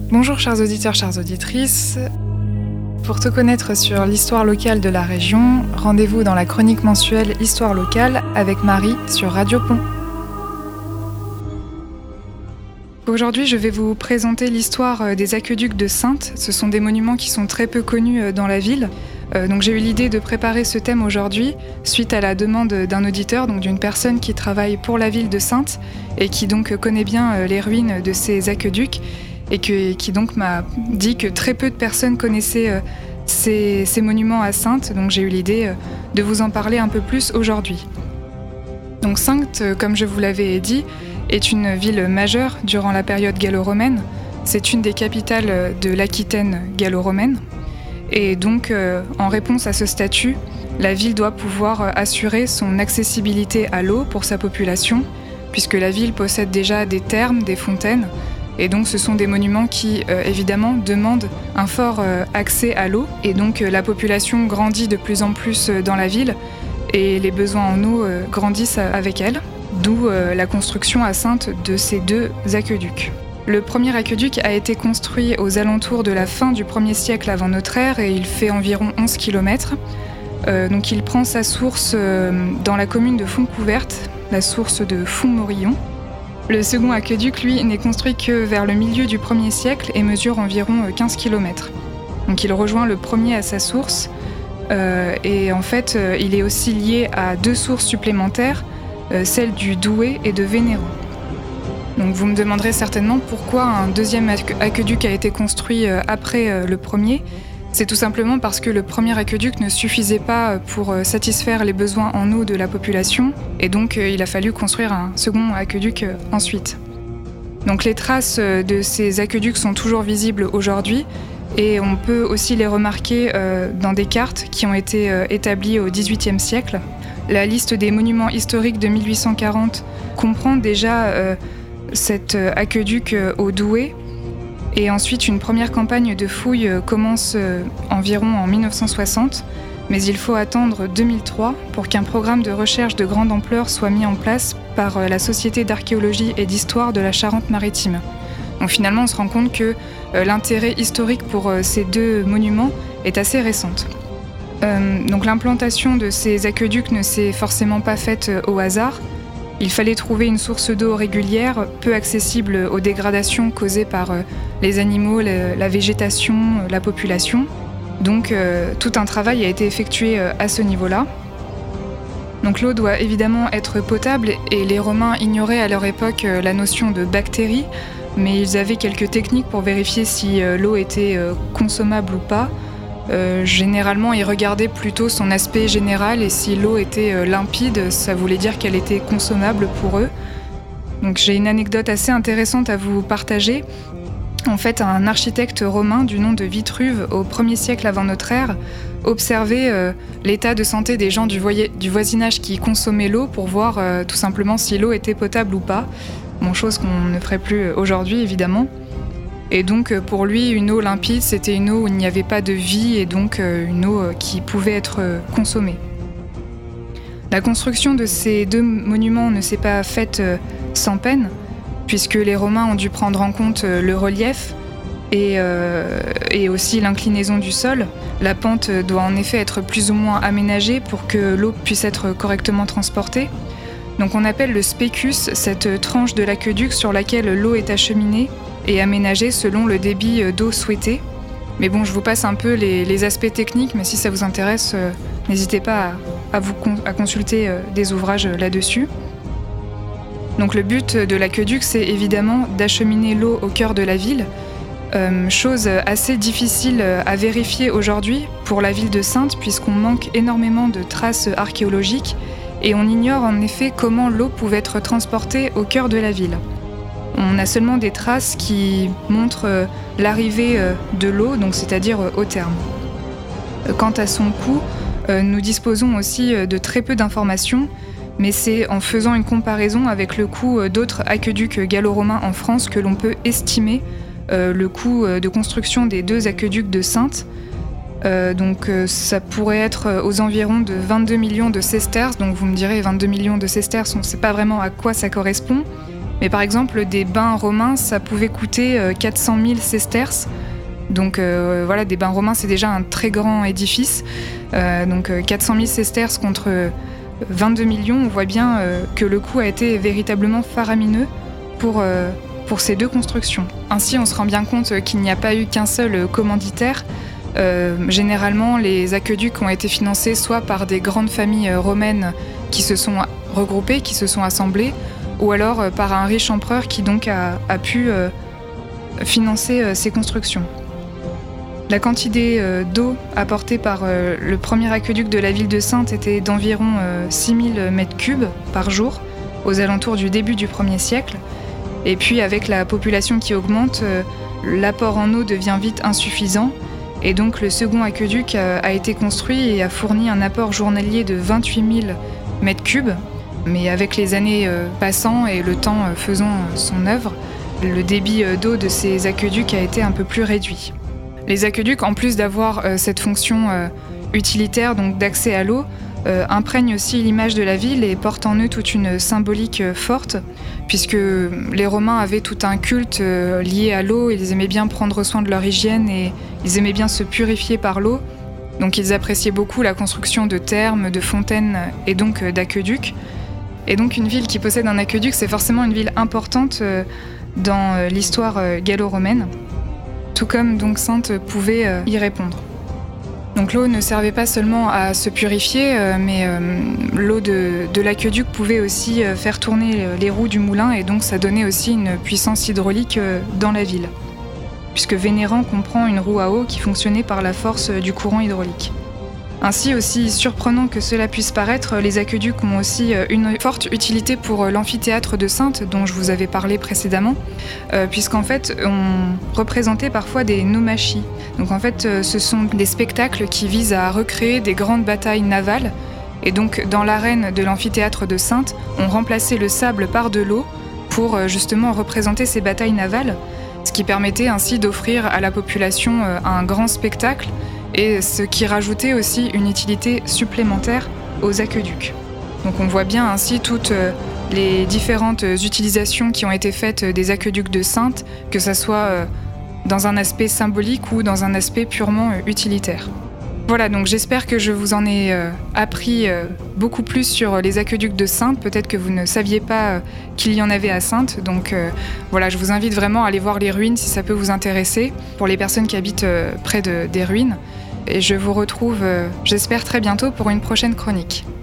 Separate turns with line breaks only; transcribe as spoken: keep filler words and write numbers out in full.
Bonjour chers auditeurs, chères auditrices. Pour te connaître sur l'histoire locale de la région, rendez-vous dans la chronique mensuelle Histoire locale avec Marie sur Radio Pont. Aujourd'hui, je vais vous présenter l'histoire des aqueducs de Saintes. Ce sont des monuments qui sont très peu connus dans la ville. Donc j'ai eu l'idée de préparer ce thème aujourd'hui suite à la demande d'un auditeur, donc d'une personne qui travaille pour la ville de Saintes et qui donc connaît bien les ruines de ces aqueducs et que, qui donc m'a dit que très peu de personnes connaissaient ces, ces monuments à Saintes. Donc j'ai eu l'idée de vous en parler un peu plus aujourd'hui. Donc Saintes, comme je vous l'avais dit, est une ville majeure durant la période gallo-romaine. C'est une des capitales de l'Aquitaine gallo-romaine. Et donc, euh, en réponse à ce statut, la ville doit pouvoir assurer son accessibilité à l'eau pour sa population, puisque la ville possède déjà des thermes, des fontaines, et donc ce sont des monuments qui, euh, évidemment, demandent un fort euh, accès à l'eau. Et donc, euh, la population grandit de plus en plus dans la ville, et les besoins en eau euh, grandissent avec elle, d'où euh, la construction à Saintes de ces deux aqueducs. Le premier aqueduc a été construit aux alentours de la fin du premier siècle avant notre ère et il fait environ onze kilomètres. Euh, donc il prend sa source euh, dans la commune de Fontcouverte, la source de Font-Morillon. Le second aqueduc, lui, n'est construit que vers le milieu du premier siècle et mesure environ quinze kilomètres. Donc il rejoint le premier à sa source euh, et en fait euh, il est aussi lié à deux sources supplémentaires, euh, celles du Douai et de Vénéron. Donc vous me demanderez certainement pourquoi un deuxième aqueduc a été construit après le premier. C'est tout simplement parce que le premier aqueduc ne suffisait pas pour satisfaire les besoins en eau de la population et donc il a fallu construire un second aqueduc ensuite. Donc les traces de ces aqueducs sont toujours visibles aujourd'hui et on peut aussi les remarquer dans des cartes qui ont été établies au dix-huitième siècle. La liste des monuments historiques de mille huit cent quarante comprend déjà euh, cet aqueduc au Douai. Et ensuite, une première campagne de fouilles commence environ en mille neuf cent soixante, mais il faut attendre deux mille trois pour qu'un programme de recherche de grande ampleur soit mis en place par la Société d'archéologie et d'histoire de la Charente-Maritime. Donc finalement, on se rend compte que l'intérêt historique pour ces deux monuments est assez récente. Euh, donc l'implantation de ces aqueducs ne s'est forcément pas faite au hasard. Il fallait trouver une source d'eau régulière, peu accessible aux dégradations causées par les animaux, la végétation, la population. Donc euh, tout un travail a été effectué à ce niveau-là. Donc l'eau doit évidemment être potable et les Romains ignoraient à leur époque la notion de bactéries, mais ils avaient quelques techniques pour vérifier si l'eau était consommable ou pas. Euh, généralement, ils regardaient plutôt son aspect général et si l'eau était euh, limpide, ça voulait dire qu'elle était consommable pour eux. Donc j'ai une anecdote assez intéressante à vous partager. En fait, un architecte romain du nom de Vitruve, au premier siècle avant notre ère, observait euh, l'état de santé des gens du, voy- du voisinage qui consommaient l'eau pour voir euh, tout simplement si l'eau était potable ou pas. Bon, chose qu'on ne ferait plus aujourd'hui, évidemment. Et donc pour lui, une eau limpide, c'était une eau où il n'y avait pas de vie et donc une eau qui pouvait être consommée. La construction de ces deux monuments ne s'est pas faite sans peine, puisque les Romains ont dû prendre en compte le relief et, euh, et aussi l'inclinaison du sol. La pente doit en effet être plus ou moins aménagée pour que l'eau puisse être correctement transportée. Donc on appelle le spécus cette tranche de l'aqueduc sur laquelle l'eau est acheminée et aménagée selon le débit d'eau souhaité. Mais bon, je vous passe un peu les, les aspects techniques, mais si ça vous intéresse, euh, n'hésitez pas à, à, vous con, à consulter euh, des ouvrages là-dessus. Donc le but de l'aqueduc, c'est évidemment d'acheminer l'eau au cœur de la ville, euh, chose assez difficile à vérifier aujourd'hui pour la ville de Saintes, puisqu'on manque énormément de traces archéologiques et on ignore en effet comment l'eau pouvait être transportée au cœur de la ville. On a seulement des traces qui montrent l'arrivée de l'eau, donc c'est-à-dire au terme. Quant à son coût, nous disposons aussi de très peu d'informations, mais c'est en faisant une comparaison avec le coût d'autres aqueducs gallo-romains en France que l'on peut estimer le coût de construction des deux aqueducs de Saintes. Euh, donc euh, ça pourrait être aux environs de vingt-deux millions de sesterces, donc vous me direz vingt-deux millions de sesterces, on ne sait pas vraiment à quoi ça correspond. Mais par exemple, des bains romains, ça pouvait coûter quatre cent mille sesterces. Donc euh, voilà, des bains romains, c'est déjà un très grand édifice. Euh, donc quatre cent mille sesterces contre vingt-deux millions, on voit bien euh, que le coût a été véritablement faramineux pour, euh, pour ces deux constructions. Ainsi, on se rend bien compte qu'il n'y a pas eu qu'un seul commanditaire. Euh, généralement, les aqueducs ont été financés soit par des grandes familles romaines qui se sont regroupées, qui se sont assemblées, ou alors euh, par un riche empereur qui donc a, a pu euh, financer euh, ces constructions. La quantité euh, d'eau apportée par euh, le premier aqueduc de la ville de Saintes était d'environ euh, six mille mètres cubes par jour, aux alentours du début du premier siècle. Et puis avec la population qui augmente, euh, l'apport en eau devient vite insuffisant. Et donc le second aqueduc a, a été construit et a fourni un apport journalier de vingt-huit mille mètres cubes. Mais avec les années euh, passant et le temps euh, faisant euh, son œuvre, le débit euh, d'eau de ces aqueducs a été un peu plus réduit. Les aqueducs, en plus d'avoir euh, cette fonction euh, utilitaire, donc d'accès à l'eau, euh, imprègnent aussi l'image de la ville et portent en eux toute une symbolique euh, forte, puisque les Romains avaient tout un culte euh, lié à l'eau. Ils aimaient bien prendre soin de leur hygiène et ils aimaient bien se purifier par l'eau. Donc ils appréciaient beaucoup la construction de thermes, de fontaines et donc euh, d'aqueducs. Et donc une ville qui possède un aqueduc, c'est forcément une ville importante euh, dans euh, l'histoire euh, gallo-romaine. Tout comme donc Saintes pouvait euh, y répondre. Donc l'eau ne servait pas seulement à se purifier, euh, mais euh, l'eau de, de l'aqueduc pouvait aussi euh, faire tourner les roues du moulin et donc ça donnait aussi une puissance hydraulique euh, dans la ville. Puisque Vénérand comprend une roue à eau qui fonctionnait par la force du courant hydraulique. Ainsi, aussi surprenant que cela puisse paraître, les aqueducs ont aussi une forte utilité pour l'amphithéâtre de Saintes, dont je vous avais parlé précédemment, euh, puisqu'en fait, on représentait parfois des naumachis. Donc en fait, ce sont des spectacles qui visent à recréer des grandes batailles navales. Et donc, dans l'arène de l'amphithéâtre de Saintes, on remplaçait le sable par de l'eau pour justement représenter ces batailles navales, ce qui permettait ainsi d'offrir à la population un grand spectacle, et ce qui rajoutait aussi une utilité supplémentaire aux aqueducs. Donc on voit bien ainsi toutes les différentes utilisations qui ont été faites des aqueducs de Saintes, que ce soit dans un aspect symbolique ou dans un aspect purement utilitaire. Voilà, donc j'espère que je vous en ai appris beaucoup plus sur les aqueducs de Saintes. Peut-être que vous ne saviez pas qu'il y en avait à Saintes. Donc voilà, je vous invite vraiment à aller voir les ruines si ça peut vous intéresser, pour les personnes qui habitent près de, des ruines. Et je vous retrouve, j'espère, très bientôt pour une prochaine chronique.